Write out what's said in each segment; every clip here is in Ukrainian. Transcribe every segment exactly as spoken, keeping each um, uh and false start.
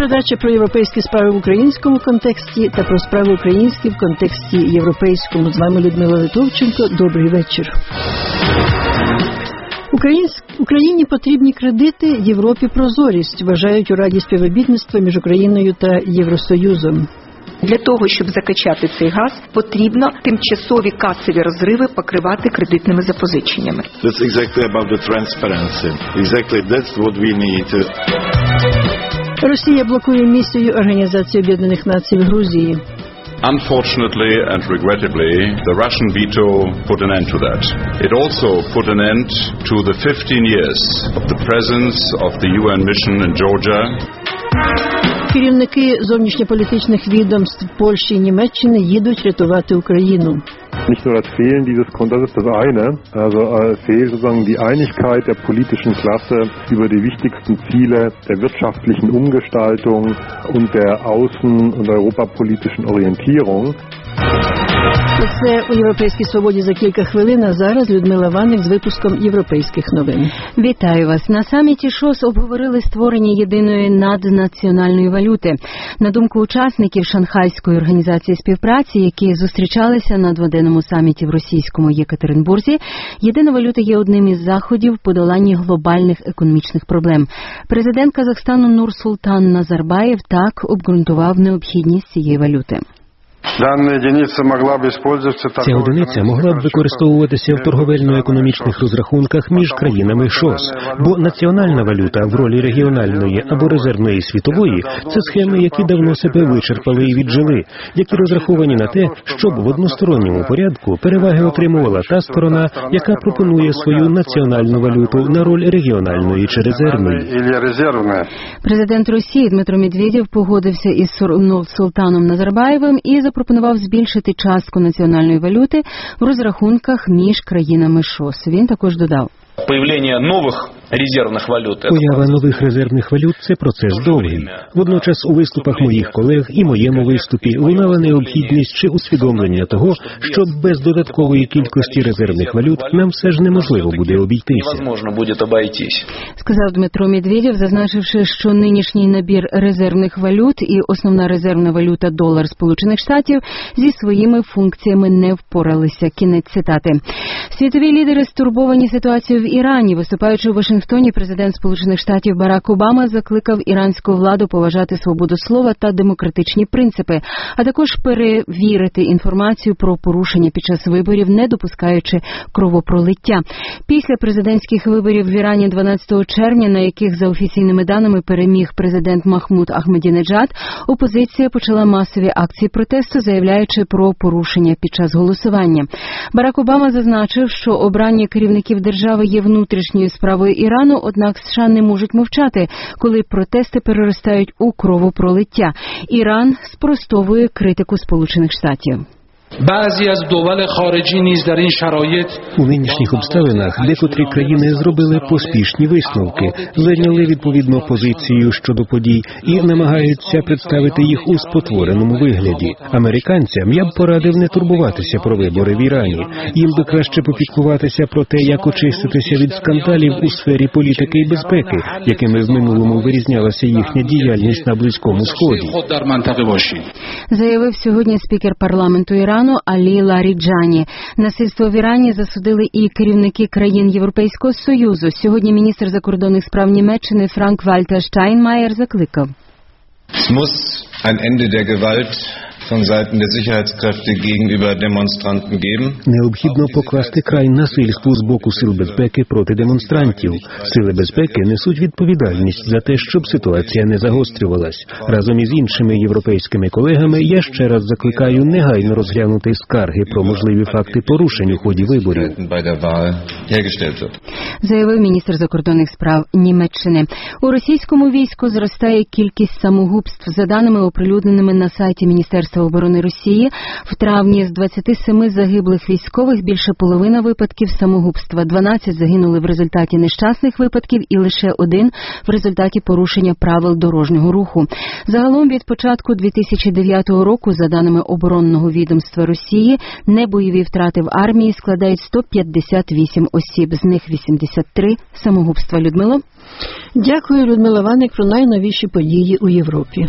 передача про європейські справи в українському контексті та про справи українські в контексті європейському. З вами Людмила Литовченко. Добрий вечір. Україні потрібні кредити, Європі прозорість, вважають у Раді співробітництва між Україною та Євросоюзом. Для того, щоб закачати цей газ, потрібно тимчасові касові розриви покривати кредитними запозиченнями. That's exactly about the transparency. Exactly that's what we need. Росія блокує місію Організації Об'єднаних Націй в Грузії. Unfortunately and regrettably, the Russian veto put an end to that. It also put an end to the fifteen years of the presence of the ю ен mission in Georgia. Керівники зовнішньополітичних відомств Польщі і Німеччини їдуть рятувати Україну. Nicht nur das Fehlen dieses, das ist das eine, also äh, fehlt sozusagen die Einigkeit der politischen Klasse über die wichtigsten Ziele der wirtschaftlichen Umgestaltung und der außen- und europapolitischen Orientierung. Це у «Європейській свободі» за кілька хвилин, а зараз Людмила Ваник з випуском європейських новин. Вітаю вас. На саміті ШОС обговорили створення єдиної наднаціональної валюти. На думку учасників Шанхайської організації співпраці, які зустрічалися на дводенному саміті в російському Єкатеринбурзі, єдина валюта є одним із заходів подолання глобальних економічних проблем. Президент Казахстану Нурсултан Назарбаєв так обґрунтував необхідність цієї валюти. Ця одиниця могла б використовуватися в торговельно-економічних розрахунках між країнами ШОС, бо національна валюта в ролі регіональної або резервної світової – це схеми, які давно себе вичерпали і віджили, які розраховані на те, щоб в односторонньому порядку переваги отримувала та сторона, яка пропонує свою національну валюту на роль регіональної чи резервної. Президент Росії Дмитро Медведєв погодився із Нурсултаном Назарбаєвим і запропонував збільшити частку національної валюти в розрахунках між країнами ШОС. Він також додав: Появлення нових резервних валют. Поява нових резервних валют – це процес довгий. Водночас у виступах моїх колег і моєму виступі лунала необхідність чи усвідомлення того, що без додаткової кількості резервних валют нам все ж неможливо буде обійтися. Невозможно буде обійтись. Сказав Дмитро Медведєв, зазначивши, що нинішній набір резервних валют і основна резервна валюта долар Сполучених Штатів зі своїми функціями не впоралися. Кінець цитати. Світові лідери стурбовані ситуацією в Ірані. Виступаючи у Вашингтоні, президент Сполучених Штатів Барак Обама закликав іранську владу поважати свободу слова та демократичні принципи, а також перевірити інформацію про порушення під час виборів, не допускаючи кровопролиття. Після президентських виборів в Ірані дванадцятого червня, на яких за офіційними даними переміг президент Махмуд Ахмадінеджад, опозиція почала масові акції протесту, заявляючи про порушення під час голосування. Барак Обама зазначив, що обрання керівників держави є внутрішньою справою Ірану, однак США не можуть мовчати, коли протести переростають у кровопролиття. Іран спростовує критику Сполучених Штатів. У нинішніх обставинах декотрі країни зробили поспішні висновки, зайняли відповідну позицію щодо подій і намагаються представити їх у спотвореному вигляді. Американцям я б порадив не турбуватися про вибори в Ірані. Їм би краще попіклуватися про те, як очиститися від скандалів у сфері політики і безпеки, якими в минулому вирізнялася їхня діяльність на Близькому Сході. Заявив сьогодні спікер парламенту Ірану Алі Ларіджані. Насильство в Ірані засудили і керівники країн Європейського Союзу. Сьогодні міністр закордонних справ Німеччини Франк-Вальтер Штайнмаєр закликав: Es muss ein Ende der Gewalt von Seiten der Sicherheitskräfte gegenüber Demonstranten geben. Необхідно покласти край насильству з боку сил безпеки проти демонстрантів. Сили безпеки несуть відповідальність за те, щоб ситуація не загострювалась. Разом із іншими європейськими колегами я ще раз закликаю негайно розглянути скарги про можливі факти порушень у ході виборів. Заявив міністр закордонних справ Німеччини. У російському війську зростає кількість самогубств. За даними оприлюдненими на сайті Міністерства Міністерства оборони Росії. В травні з двадцяти семи загиблих військових більше половина випадків самогубства. дванадцять загинули в результаті нещасних випадків і лише один в результаті порушення правил дорожнього руху. Загалом від початку дві тисячі дев'ятого року, за даними оборонного відомства Росії, небойові втрати в армії складають сто п'ятдесят вісім осіб, з них вісімдесят три самогубства. Людмило? Дякую, Людмила Ваник, про найновіші події у Європі.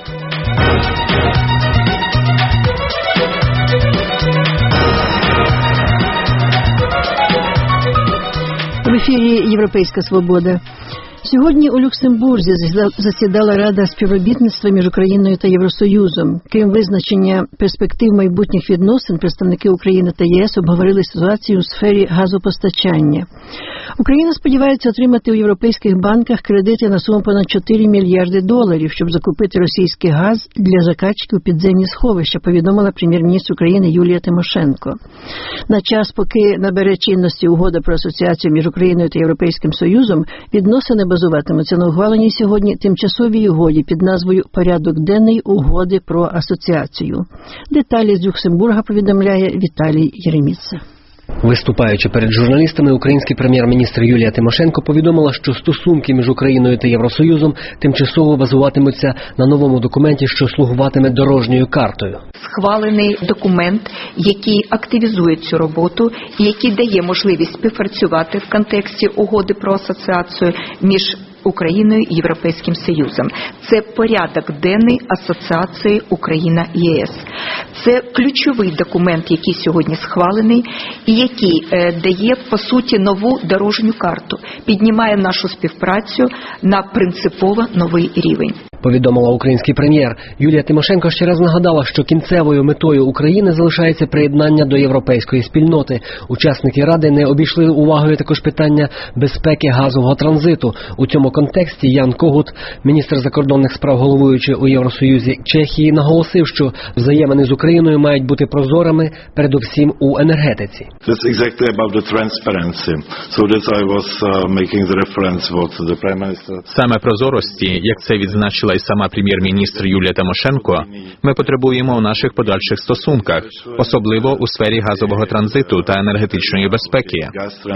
В ефірі «Європейська свобода». Сьогодні у Люксембурзі засідала Рада співробітництва між Україною та Євросоюзом. Крім визначення перспектив майбутніх відносин, представники України та ЄС обговорили ситуацію у сфері газопостачання. Україна сподівається отримати у європейських банках кредити на суму понад чотири мільярди доларів, щоб закупити російський газ для закачки у підземні сховища, повідомила прем'єр-міністр України Юлія Тимошенко. На час, поки набере чинності угода про асоціацію між Україною та Європейським Союзом, відносини базуватимуться на ухваленій сьогодні тимчасовій угоді під назвою «Порядок денний угоди про асоціацію». Деталі з Люксембурга повідомляє Віталій Єреміца. Виступаючи перед журналістами, український прем'єр-міністр Юлія Тимошенко повідомила, що стосунки між Україною та Євросоюзом тимчасово базуватимуться на новому документі, що слугуватиме дорожньою картою. Схвалений документ, який активізує цю роботу і який дає можливість співпрацювати в контексті угоди про асоціацію між Україною і Європейським Союзом. Це порядок денний асоціації Україна-ЄС. Це ключовий документ, який сьогодні схвалений і який е, дає, по суті, нову дорожню карту, піднімає нашу співпрацю на принципово новий рівень. Повідомила український прем'єр. Юлія Тимошенко ще раз нагадала, що кінцевою метою України залишається приєднання до європейської спільноти. Учасники Ради не обійшли увагою також питання безпеки газового транзиту. У цьому контексті Ян Когут, міністр закордонних справ головуючий у Євросоюзі Чехії, наголосив, що взаємини з Україною мають бути прозорими, передусім у енергетиці. That's exactly about the transparency. So that I was uh, making the reference what the Prime Minister. Саме прозорості, як це відзначила і сама прем'єр-міністр Юлія Тимошенко, ми потребуємо у наших подальших стосунках, особливо у сфері газового транзиту та енергетичної безпеки.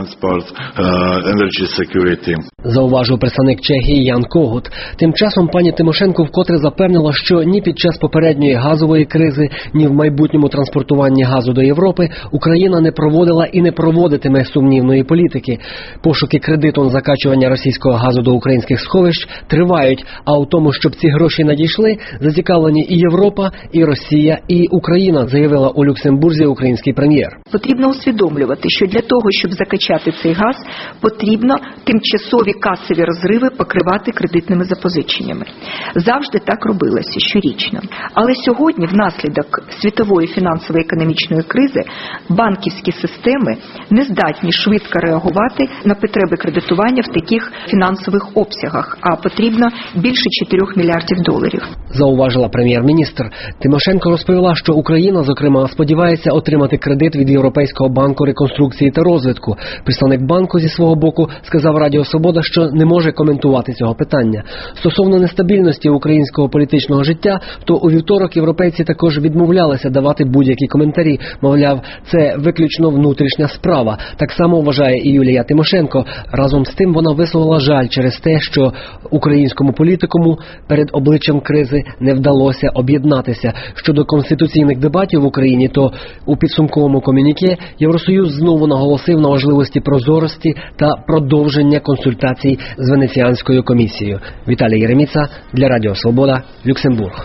Зауважив представник Чехії Ян Когут. Тим часом пані Тимошенко вкотре запевнила, що ні під час попередньої газової кризи, ні в майбутньому транспортуванні газу до Європи Україна не проводила і не проводитиме сумнівної політики. Пошуки кредиту на закачування російського газу до українських сховищ тривають, а у тому, щоб ці гроші надійшли, зацікавлені і Європа, і Росія, і Україна, заявила у Люксембурзі український прем'єр. Потрібно усвідомлювати, що для того, щоб закачати цей газ, потрібно тимчасові касові розриви покривати кредитними запозиченнями. Завжди так робилося, щорічно. Але сьогодні, внаслідок світової фінансово-економічної кризи, банківські системи не здатні швидко реагувати на потреби кредитування в таких фінансових обсягах, а потрібно більше чотирьох мільярдів доларів. Зауважила прем'єр-міністр. Тимошенко розповіла, що Україна, зокрема, сподівається отримати кредит від Європейського банку реконструкції та розвитку. Представник банку зі свого боку сказав Радіо Свобода, що не може коментувати цього питання. Стосовно нестабільності українського політичного життя, то у вівторок європейці також відмовлялися давати будь-які коментарі. Мовляв, це виключно внутрішня справа. Так само вважає і Юлія Тимошенко. Разом з тим вона висловила жаль через те, що українському політикуму перед обличчям кризи не вдалося об'єднатися. Щодо конституційних дебатів в Україні, то у підсумковому комюніке Євросоюз знову наголосив на важливості прозорості та продовження консультацій з Венеціанською комісією. Віталій Єреміца для Радіо Свобода, Люксембург.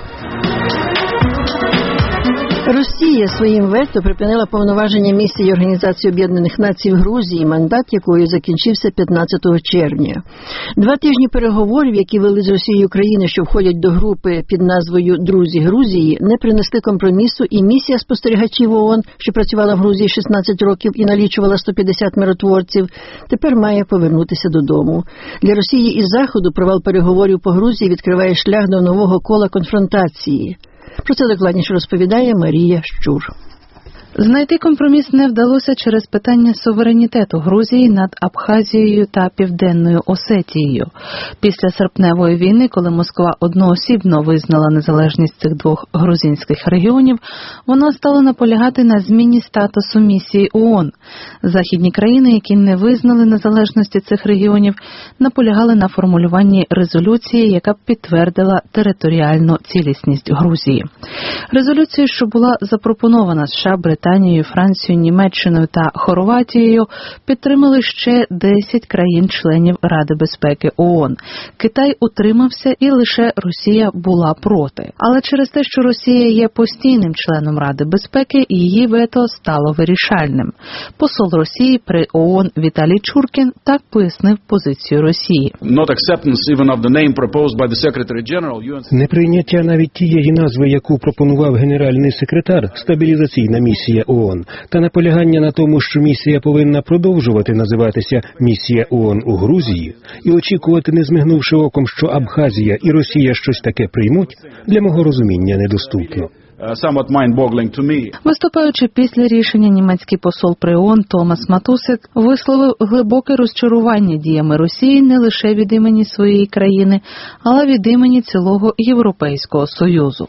Росія своїм вето припинила повноваження місії Організації Об'єднаних Націй в Грузії, мандат якої закінчився п'ятнадцятого червня. Два тижні переговорів, які вели з Росією і Україною, що входять до групи під назвою «Друзі Грузії», не принесли компромісу, і місія спостерігачів ООН, що працювала в Грузії шістнадцять років і налічувала сто п'ятдесят миротворців, тепер має повернутися додому. Для Росії і Заходу провал переговорів по Грузії відкриває шлях до нового кола конфронтації. Про це докладніше розповідає Марія Щур. Знайти компроміс не вдалося через питання суверенітету Грузії над Абхазією та Південною Осетією. Після серпневої війни, коли Москва одноосібно визнала незалежність цих двох грузинських регіонів, вона стала наполягати на зміні статусу місії ООН. Західні країни, які не визнали незалежності цих регіонів, наполягали на формулюванні резолюції, яка б підтвердила територіальну цілісність Грузії. Резолюцію, що була запропонована США, Британією, Францією, Німеччиною та Хорватією, підтримали ще десять країн-членів Ради безпеки ООН. Китай утримався і лише Росія була проти. Але через те, що Росія є постійним членом Ради безпеки, її вето стало вирішальним. Посол Росії при ООН Віталій Чуркін так пояснив позицію Росії. Неприйняття навіть тієї назви, яку пропонував генеральний секретар, стабілізаційна місія ООН, та наполягання на тому, що місія повинна продовжувати називатися місія ООН у Грузії, і очікувати, не змигнувши оком, що Абхазія і Росія щось таке приймуть, для мого розуміння недоступно. Виступаючи після рішення, німецький посол при ООН Томас Матусек висловив глибоке розчарування діями Росії не лише від імені своєї країни, але від імені цілого Європейського Союзу.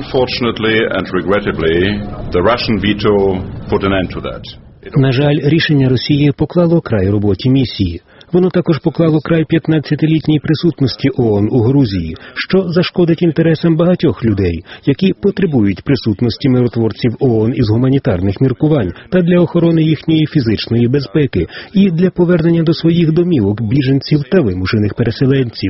На жаль, рішення Росії поклало край роботі місії. Воно також поклало край п'ятнадцятилітній присутності ООН у Грузії, що зашкодить інтересам багатьох людей, які потребують присутності миротворців ООН із гуманітарних міркувань та для охорони їхньої фізичної безпеки і для повернення до своїх домівок біженців та вимушених переселенців.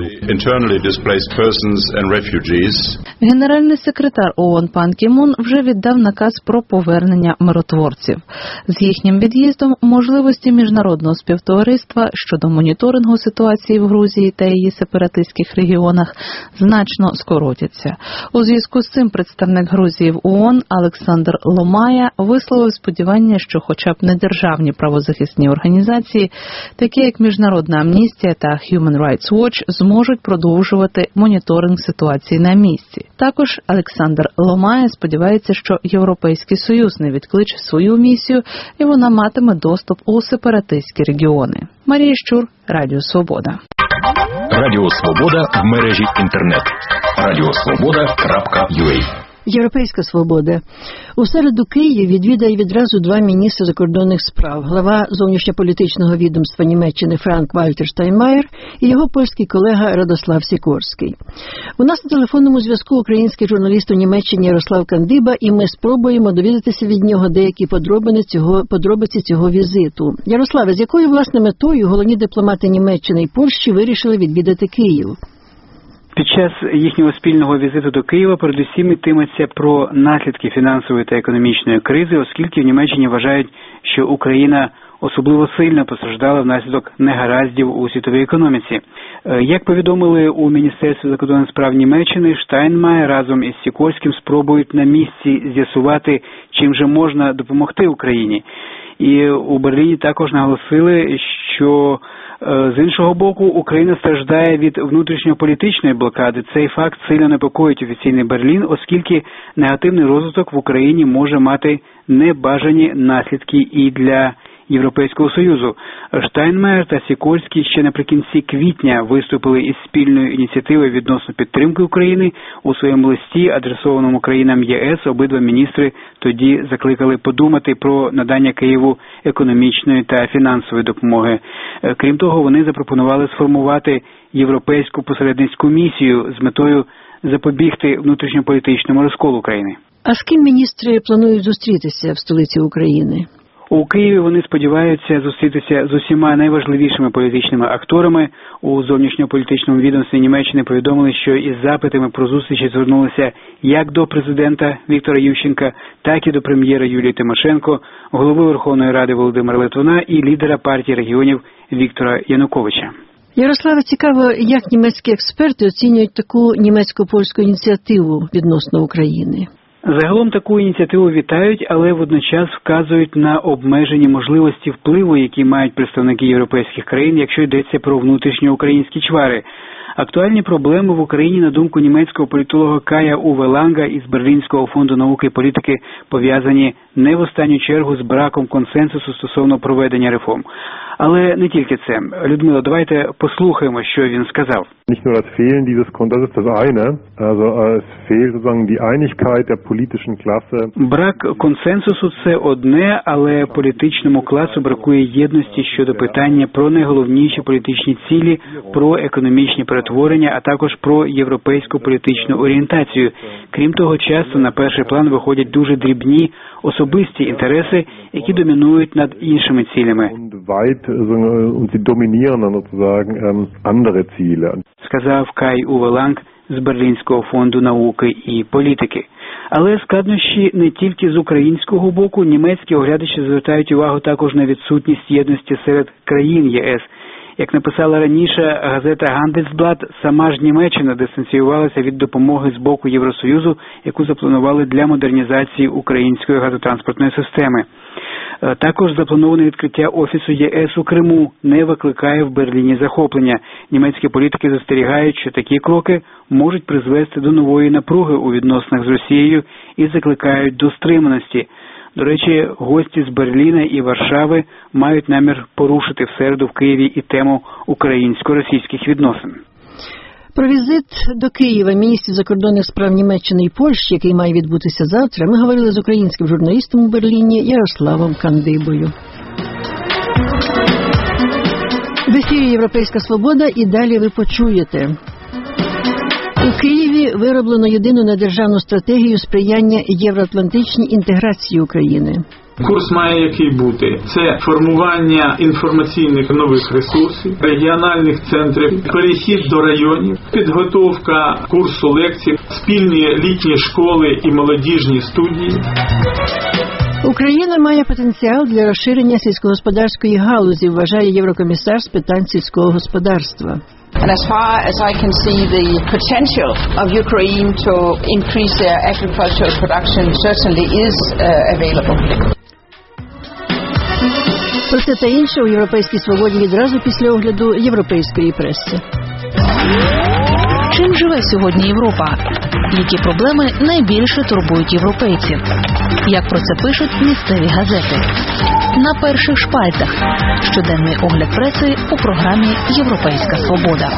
Генеральний секретар ООН Пан Кі Мун вже віддав наказ про повернення миротворців. З їхнім від'їздом можливості міжнародного співтовариства щодо моніторингу ситуації в Грузії та її сепаратистських регіонах значно скоротяться. У зв'язку з цим представник Грузії в ООН Олександр Ломая висловив сподівання, що хоча б недержавні правозахисні організації, такі як Міжнародна амністія та Human Rights Watch, зможуть продовжувати моніторинг ситуації на місці. Також Олександр Ломая сподівається, що Європейський Союз не відкличе свою місію і вона матиме доступ у сепаратистські регіони. Марія Щур, Радіо Свобода. Радіо Свобода в мережі інтернет. радіосвобода крапка ю а. Європейська свобода. У середу Київ відвідає відразу два міністри закордонних справ. Глава зовнішньополітичного відомства Німеччини Франк-Вальтер Штайнмаєр і його польський колега Радослав Сікорський. У нас на телефонному зв'язку український журналіст у Німеччині Ярослав Кандиба, і ми спробуємо довідатися від нього деякі подробиці цього, подробиці цього візиту. Ярославе, з якою, власне, метою головні дипломати Німеччини і Польщі вирішили відвідати Київ? Під час їхнього спільного візиту до Києва передусім йтиметься про наслідки фінансової та економічної кризи, оскільки в Німеччині вважають, що Україна особливо сильно постраждала внаслідок негараздів у світовій економіці. Як повідомили у Міністерстві закордонних справ Німеччини, Штайнмаєр разом із Сікорським спробують на місці з'ясувати, чим же можна допомогти Україні. І у Берліні також наголосили, що з іншого боку, Україна страждає від внутрішньополітичної блокади. Цей факт сильно непокоїть офіційний Берлін, оскільки негативний розвиток в Україні може мати небажані наслідки і для Європейського Союзу. Штайнмаєр та Сікорський ще наприкінці квітня виступили із спільною ініціативою відносно підтримки України. У своєму листі, адресованому країнам ЄС, обидва міністри тоді закликали подумати про надання Києву економічної та фінансової допомоги. Крім того, вони запропонували сформувати європейську посередницьку місію з метою запобігти внутрішньополітичному розколу країни. А з ким міністри планують зустрітися в столиці України? У Києві вони сподіваються зустрітися з усіма найважливішими політичними акторами. У зовнішньополітичному відомстві Німеччини повідомили, що із запитами про зустрічі звернулися як до президента Віктора Ющенка, так і до прем'єра Юлії Тимошенко, голови Верховної Ради Володимира Литвина і лідера партії регіонів Віктора Януковича. Ярославе, цікаво, як німецькі експерти оцінюють таку німецько-польську ініціативу відносно України? Загалом таку ініціативу вітають, але водночас вказують на обмежені можливості впливу, які мають представники європейських країн, якщо йдеться про внутрішньоукраїнські чвари. Актуальні проблеми в Україні, на думку німецького політолога Кая Уве Ланга із Берлінського фонду науки і політики, пов'язані не в останню чергу з браком консенсусу стосовно проведення реформ. Але не тільки це. Людмила, давайте послухаємо, що він сказав. Nicht nur das Fehlen dieses das ist das eine, also es fehlt sozusagen die Einigkeit der politischen Klasse. Брак консенсусу – це одне, але політичному класу бракує єдності щодо питання про найголовніші політичні цілі, про економічні перетворення, а також про європейську політичну орієнтацію. Крім того, часто на перший план виходять дуже дрібні особисті інтереси, які домінують над іншими цілями. Und sie dominieren dann sozusagen ähm, andere Ziele. Сказав Кай Уве Ланг з Берлінського фонду науки і політики. Але складнощі не тільки з українського боку. Німецькі оглядачі звертають увагу також на відсутність єдності серед країн ЄС. Як написала раніше газета Handelsblatt, сама ж Німеччина дистанціювалася від допомоги з боку Євросоюзу, яку запланували для модернізації української газотранспортної системи. Також заплановане відкриття офісу ЄС у Криму не викликає в Берліні захоплення. Німецькі політики застерігають, що такі кроки можуть призвести до нової напруги у відносинах з Росією і закликають до стриманості. До речі, гості з Берліна і Варшави мають намір порушити в середу в Києві і тему українсько-російських відносин. Про візит до Києва міністрів закордонних справ Німеччини і Польщі, який має відбутися завтра, ми говорили з українським журналістом у Берліні Ярославом Кандибою. В ефірі «Європейська свобода» і далі ви почуєте. У Києві вироблено єдину недержавну стратегію сприяння євроатлантичній інтеграції України. Курс має який бути? Це формування інформаційних нових ресурсів, регіональних центрів, перехід до районів, підготовка курсу лекцій, спільні літні школи і молодіжні студії. Україна має потенціал для розширення сільськогосподарської галузі, вважає єврокомісар з питань сільського господарства. And as far as I can see, the potential of Ukraine to increase their agricultural production certainly is uh, available. Про це та інше у «Європейській свободі» відразу після огляду європейської преси. Чим живе сьогодні Європа? Які проблеми найбільше турбують європейців? Як про це пишуть місцеві газети? На перших шпальтах. Щоденний огляд преси у програмі «Європейська свобода».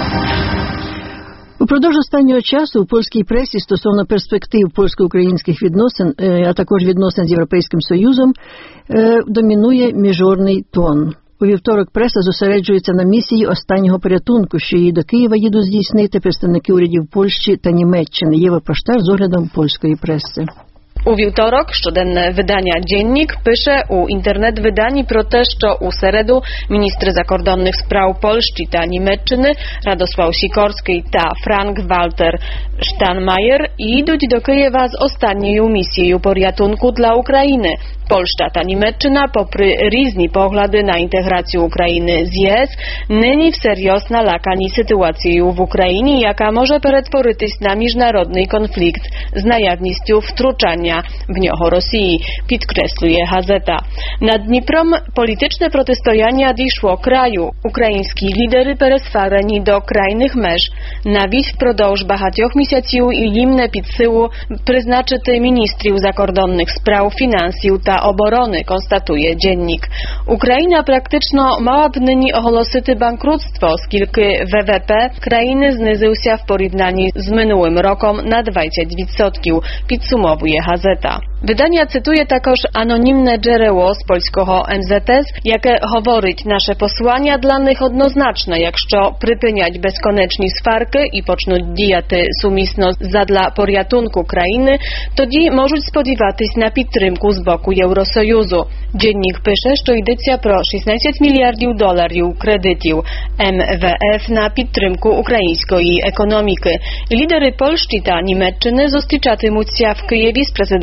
Упродовж останнього часу у польській пресі стосовно перспектив польсько-українських відносин, а також відносин з Європейським Союзом, домінує міжнародний тон. У вівторок преса зосереджується на місії останнього порятунку, що її до Києва їдуть здійснити представники урядів Польщі та Німеччини. Єва Поштар з оглядом польської преси. У вівторок щоденне видання «Dziennik» пише у інтернет-виданні про те, що у середу міністри закордонних справ Польщі та Німеччини Радослав Сікорський та Frank-Walter Steinmeier їдуть до Києва з останньою місією порятунку для України. Польща та Німеччина, попри різні погляди на інтеграцію України з ЄС, нині всерйоз налякані ситуацією в Україні, яка може перетворитись на міжнародний конфлікт з наявністю втручання в нього Росії, підкреслює газета. Над Дніпром політичне протистояння дійшло краю. Українські лідери пересварені до крайних меж. Навіть впродовж багатьох місяців їм не під силу призначити міністрів закордонних справ, фінансів та оборони, констатує «Dziennik». Україна практично мала б нині оголосити банкрутство, оскільки ВВП країни знизився в порівнянні з минулим роком на двадцять відсотків, підсумовує газета. Видання цитує також анонімне джерело з польського ем зет ес, яке говорить: наше послання для них однозначне, якщо припинять безконечні сварки і почнуть діяти сумісно задля порятунку країни, тоді можуть сподіватись на підтримку з боку Євросоюзу. Dziennik пише, що йдеться про шістнадцять мільярдів доларів кредитів ем ве еф на підтримку української економіки. Лідери Польщі та Німеччини зустрічатимуться в Києві з президентом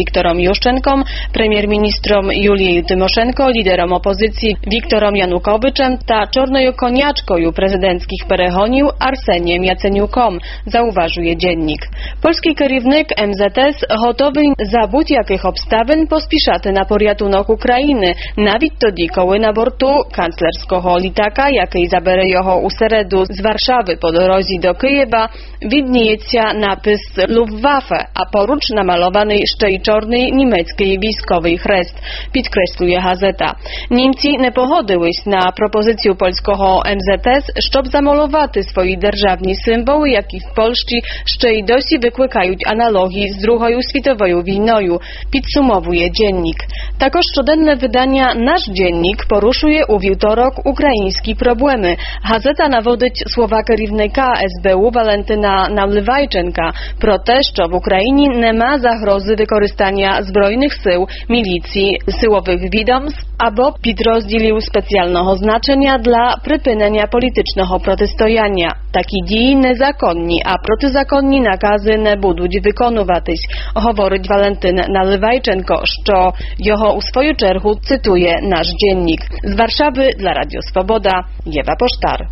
Wiktorom Juszczenką, premier-ministrom Julieju Tymoszenko, liderom opozycji Wiktorom Janukowyczem ta czornою koniaczkою prezydenckich перегонів Арсенієм Яценюком, зауважує Dziennik. Польський керівник ем зет ес готовий за будь-яких обставин поспішати на порятунок України, навіть тоді, коли на борту канцлерського літака, який забере його у середу з Варшави по дорозі до Києва, відніється напис Luftwaffe, а поруч намальований ще й чорний німецький військовий хрест, підкреслює газета. Німці не погодились на пропозицію польського ем зет ес, щоб замалювати свої державні символи, які в Польщі ще й досі викликають аналогії з Другою світовою війною, підсумовує Dziennik. Також щоденне видання «Наш Dziennik» порушує у вівторок українські проблеми. Газета наводить слова керівника ес бе у Валентина Наливайченка про те, що в Україні нема загрози використання збройних сил, міліції, силових відомств або підрозділів спеціального значення для припинення політичного протистояння. Такі дії незаконні, а протизаконні накази не будуть виконуватись, говорить Валентин Наливайченко, що його у свою чергу цитує «Наш Dziennik». З Варшави для Радіо Свобода, Єва Поштар.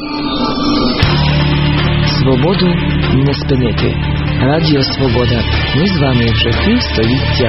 Свободу не спинити. Радіо Свобода. Ми з вами вже півстоліття.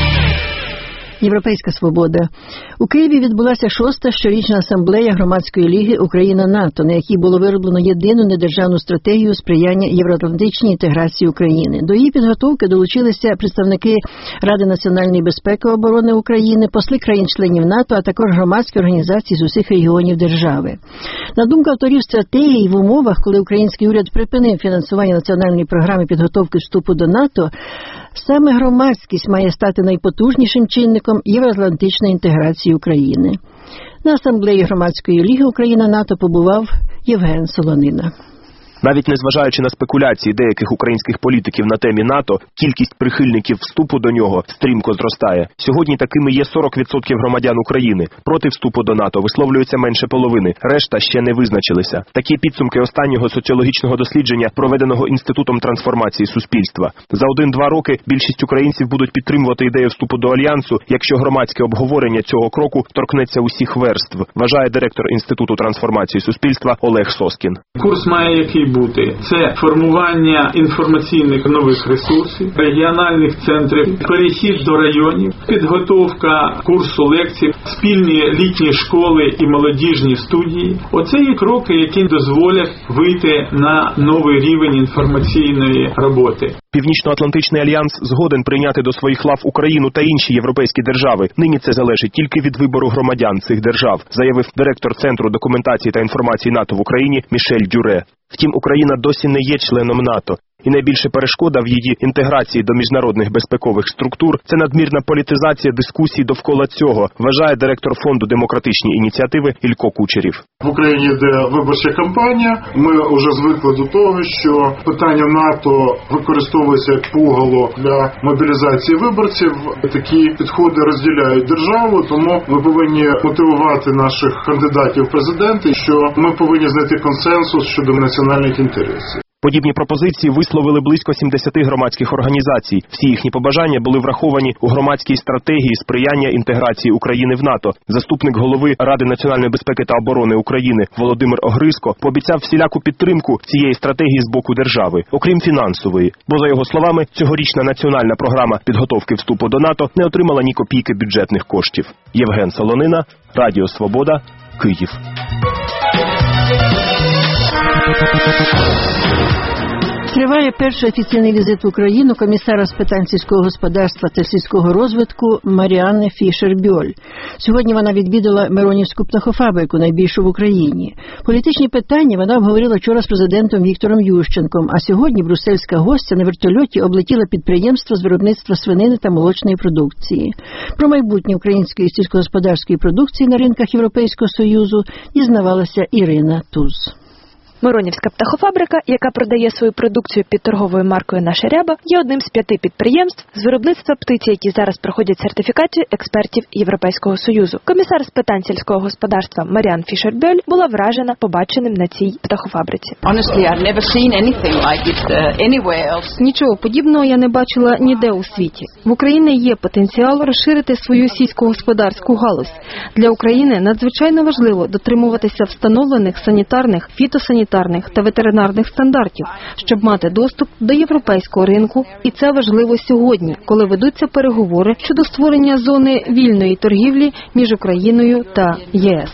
Європейська свобода. У Києві відбулася шоста щорічна асамблея Громадської ліги Україна-НАТО, на якій було вироблено єдину недержавну стратегію сприяння євроатлантичній інтеграції України. До її підготовки долучилися представники Ради національної безпеки і оборони України, посли країн-членів НАТО, а також громадські організації з усіх регіонів держави. На думку авторів стратегії, в умовах, коли український уряд припинив фінансування національної програми підготовки вступу до НАТО, саме громадськість має стати найпотужнішим чинником євроатлантичної інтеграції України. На асамблеї Громадської ліги Україна-НАТО побував Євген Солонина. Навіть незважаючи на спекуляції деяких українських політиків на темі НАТО, кількість прихильників вступу до нього стрімко зростає. Сьогодні такими є сорок відсотків громадян України. Проти вступу до НАТО висловлюється менше половини, решта ще не визначилися. Такі підсумки останнього соціологічного дослідження, проведеного Інститутом трансформації суспільства. За один-два роки більшість українців будуть підтримувати ідею вступу до Альянсу, якщо громадське обговорення цього кроку торкнеться усіх верств, вважає директор Інституту трансформації суспільства Олег Соскін. Курс має який бути. Це формування інформаційних нових ресурсів, регіональних центрів, перехід до районів, підготовка курсу лекцій, спільні літні школи і молодіжні студії. Оце є кроки, які дозволять вийти на новий рівень інформаційної роботи. Північно-Атлантичний альянс згоден прийняти до своїх лав Україну та інші європейські держави. Нині це залежить тільки від вибору громадян цих держав, заявив директор Центру документації та інформації НАТО в Україні Мішель Дюре. Втім, Україна досі не є членом НАТО. І найбільша перешкода в її інтеграції до міжнародних безпекових структур – це надмірна політизація дискусій довкола цього, вважає директор фонду «Демократичні ініціативи» Ілько Кучерів. В Україні йде виборча кампанія. Ми вже звикли до того, що питання НАТО використовується як пугало для мобілізації виборців. Такі підходи розділяють державу, тому ми повинні мотивувати наших кандидатів в президенти, що ми повинні знайти консенсус щодо національних інтересів. Подібні пропозиції висловили близько сімдесят громадських організацій. Всі їхні побажання були враховані у громадській стратегії сприяння інтеграції України в НАТО. Заступник голови Ради національної безпеки та оборони України Володимир Огриско пообіцяв всіляку підтримку цієї стратегії з боку держави, окрім фінансової. Бо, за його словами, цьогорічна національна програма підготовки вступу до НАТО не отримала ні копійки бюджетних коштів. Євген Солонина, Радіо Свобода, Київ. Триває перший офіційний візит в Україну комісара з питань сільського господарства та сільського розвитку Маріанни Фішер-Бьоль. Сьогодні вона відвідала Миронівську птахофабрику, найбільшу в Україні. Політичні питання вона обговорила вчора з президентом Віктором Ющенком, а сьогодні брюссельська гостя на вертольоті облетіла підприємство з виробництва свинини та молочної продукції. Про майбутнє української сільськогосподарської продукції на ринках Європейського Союзу дізнавалася Ірина Туз. Миронівська птахофабрика, яка продає свою продукцію під торговою маркою «Наша ряба», є одним з п'яти підприємств з виробництва птиці, які зараз проходять сертифікацію експертів Європейського Союзу. Комісар з питань сільського господарства Маріан Фішер-Бьоль була вражена побаченим на цій птахофабриці. Нічого подібного я не бачила ніде у світі. В Україні є потенціал розширити свою сільськогосподарську галузь. Для України надзвичайно важливо дотримуватися встановлених санітарних, фітосанітарних та ветеринарних стандартів, щоб мати доступ до європейського ринку. І це важливо сьогодні, коли ведуться переговори щодо створення зони вільної торгівлі між Україною та ЄС.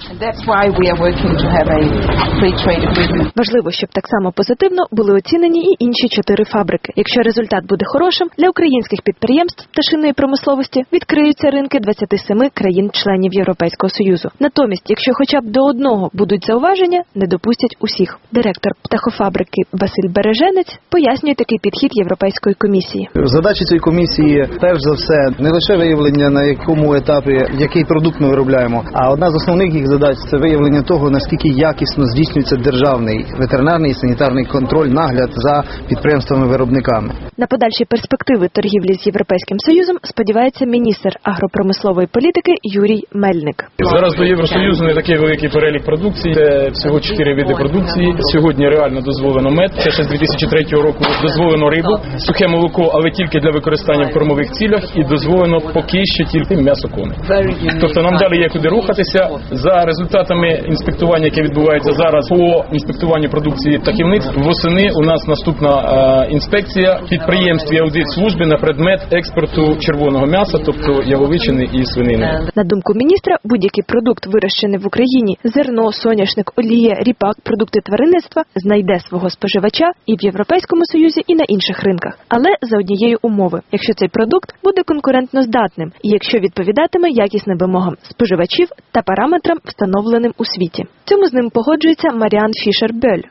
Важливо, щоб так само позитивно були оцінені і інші чотири фабрики. Якщо результат буде хорошим, для українських підприємств пташиної промисловості відкриються ринки двадцяти семи країн-членів Європейського Союзу. Натомість, якщо хоча б до одного будуть зауваження, не допустять усіх. Директор птахофабрики Василь Береженець пояснює такий підхід Європейської комісії. Задачі цієї комісії, перш за все, не лише виявлення, на якому етапі, який продукт ми виробляємо, а одна з основних їх задач – це виявлення того, наскільки якісно здійснюється державний ветеринарний і санітарний контроль, нагляд за підприємствами-виробниками. На подальші перспективи торгівлі з Європейським Союзом сподівається міністр агропромислової політики Юрій Мельник. Зараз до Євросоюзу не такий великий перелік продукції, це всього чотири види продукції. Сьогодні реально дозволено мед, це ще з дві тисячі третього року, дозволено рибу, сухе молоко, але тільки для використання в кормових цілях, і дозволено поки що тільки м'ясо коней. Тобто нам далі є куди рухатися. За результатами інспектування, яке відбувається зараз по інспектуванню продукції птахівництв, восени у нас наступна е, інспекція підприємств і аудит-служби на предмет експорту червоного м'яса, тобто яловичини і свинини. На думку міністра, будь-який продукт, вирощений в Україні, зерно, соняшник, олія, ріпак, продукти тваринництва, знайде свого споживача і в Європейському Союзі, і на інших ринках. Але за однієї умови, якщо цей продукт буде конкурентно здатним і якщо відповідатиме якісним вимогам споживачів та параметрам, встановленим у світі. Цьому з ним погоджується Маріан Фішер-Бьоль.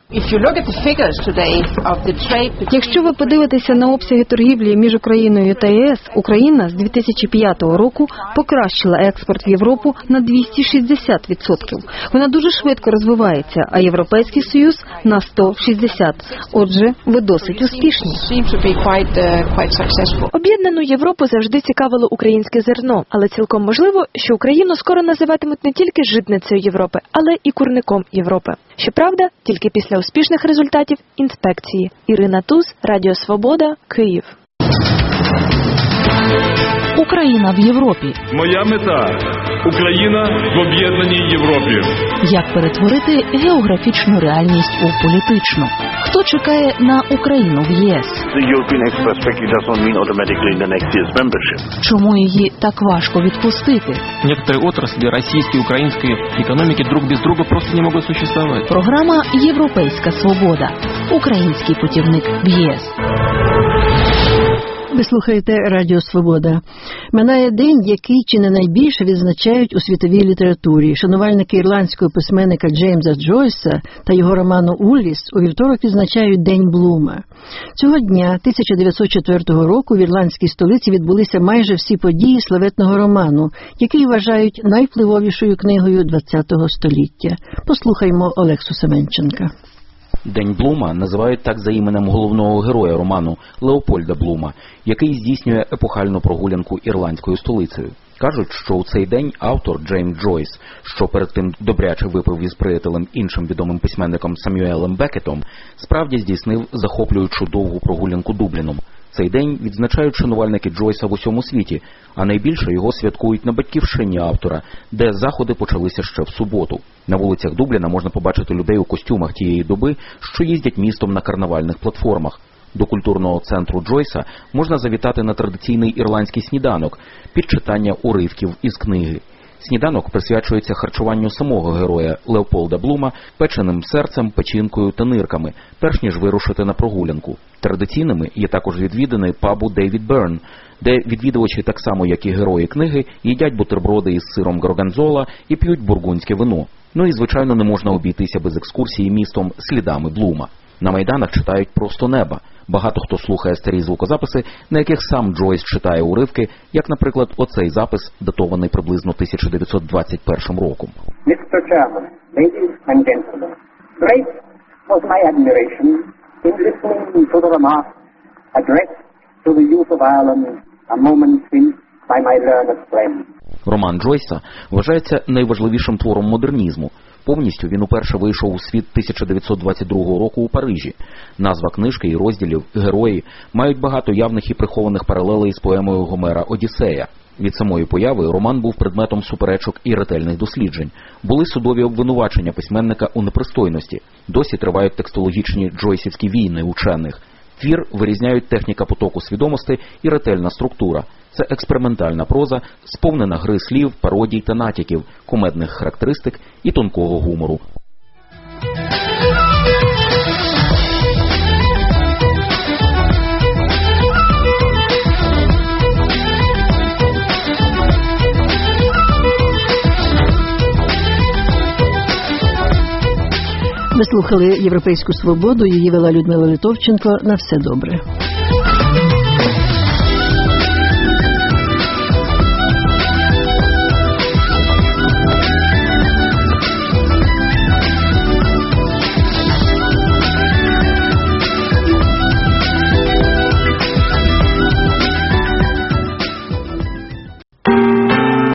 Якщо ви подивитеся на обсяги торгівлі між Україною та ЄС, Україна з дві тисячі п'ятого року покращила експорт в Європу на двісті шістдесят відсотків. Вона дуже швидко розвивається, а Європейський Союз на сто шістдесят. Отже, ви досить успішні. Об'єднану Європу завжди цікавило українське зерно, але цілком можливо, що Україну скоро називатимуть не тільки житницею Європи, але і курником Європи. Щоправда, тільки після успішних результатів інспекції. Ірина Туз, Радіо Свобода, Київ. Україна в Європі. Моя мета – Україна в об'єднаній Європі. Як перетворити географічну реальність у політичну? Хто чекає на Україну в ЄС? Чому її так важко відпустити? Некоторые отрасли российской и украинской экономики друг без друга просто не могут существовать. Програма «Європейська свобода». Український путівник в ЄС. Ви слухаєте Радіо Свобода. Минає день, який чи не найбільше відзначають у світовій літературі. Шанувальники ірландського письменника Джеймса Джойса та його роману «Улліс» у вівторок відзначають День Блума. Цього дня, тисяча дев'ятсот четвертого року, в ірландській столиці відбулися майже всі події славетного роману, який вважають найвпливовішою книгою ХХ століття. Послухаймо Олексу Семенченка. День Блума називають так за іменем головного героя роману Леопольда Блума, який здійснює епохальну прогулянку ірландською столицею. Кажуть, що у цей день автор Джеймс Джойс, що перед тим добряче випив із приятелем іншим відомим письменником Самюелем Бекетом, справді здійснив захоплюючу довгу прогулянку Дубліном. Цей день відзначають шанувальники Джойса в усьому світі, а найбільше його святкують на батьківщині автора, де заходи почалися ще в суботу. На вулицях Дубліна можна побачити людей у костюмах тієї доби, що їздять містом на карнавальних платформах. До культурного центру Джойса можна завітати на традиційний ірландський сніданок під читання уривків із книги. Сніданок присвячується харчуванню самого героя Леопольда Блума печеним серцем, печінкою та нирками, перш ніж вирушити на прогулянку. Традиційними є також відвідини пабу Дейвід Берн, де відвідувачі, так само як і герої книги, їдять бутерброди із сиром горгонзола і п'ють бургундське вино. Ну і, звичайно, не можна обійтися без екскурсії містом слідами Блума. На майданах читають просто неба. Багато хто слухає старі звукозаписи, на яких сам Джойс читає уривки, як, наприклад, оцей запис, датований приблизно тисяча дев'ятсот двадцять першим роком. містер Chairman, ladies and gentlemen, great was my admiration in listening to the remarks addressed to the youth of Ireland a moment since by my learned friend. Роман Джойса вважається найважливішим твором модернізму. Повністю він уперше вийшов у світ тисяча дев'ятсот двадцять другого року у Парижі. Назва книжки і розділів «Герої» мають багато явних і прихованих паралелей з поемою Гомера «Одіссея». Від самої появи роман був предметом суперечок і ретельних досліджень. Були судові обвинувачення письменника у непристойності. Досі тривають текстологічні джойсівські війни учених. Твір вирізняють техніка потоку свідомості і ретельна структура. Це експериментальна проза, сповнена гри слів, пародій та натяків, кумедних характеристик і тонкого гумору. Ви слухали «Європейську свободу», її вела Людмила Литовченко. На все добре.